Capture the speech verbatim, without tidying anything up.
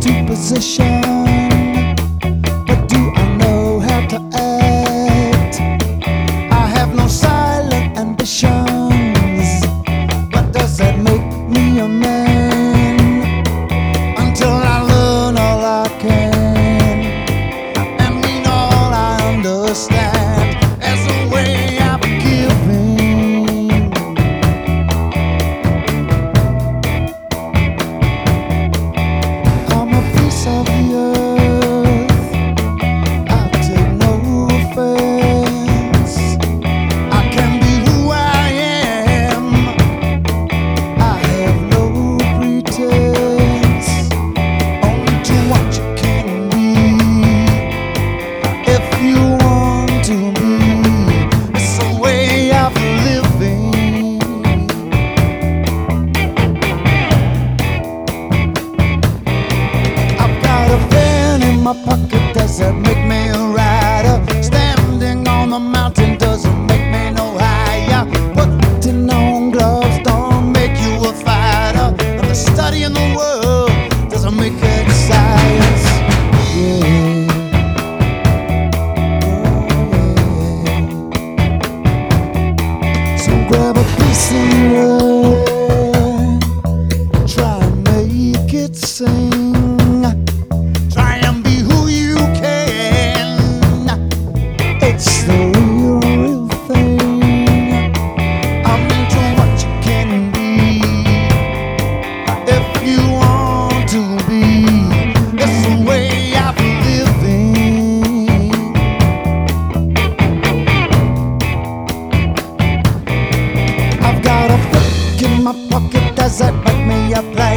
into position. But do I know how to act? I have no silent ambitions. But does that make me a man? Until I learn all I can and mean all I understand as a way of giving. I'm a piece of the earth, I take no offense. I can be who I am, I have no pretense. Only to what you can be if you want to be. It's a way of living. I've got a pen in my pocket, does that make me a rider? Standing on the mountain doesn't make me no higher. Putting on gloves don't make you a fighter. And the studying the world doesn't make it science. Yeah. So grab a piece of the earth, try and make it sing. Try and be who you can. It's the real, real thing. I'm into what you can be if you want to be. It's the way of living. I've got a book in my pocket, does that make me a plan?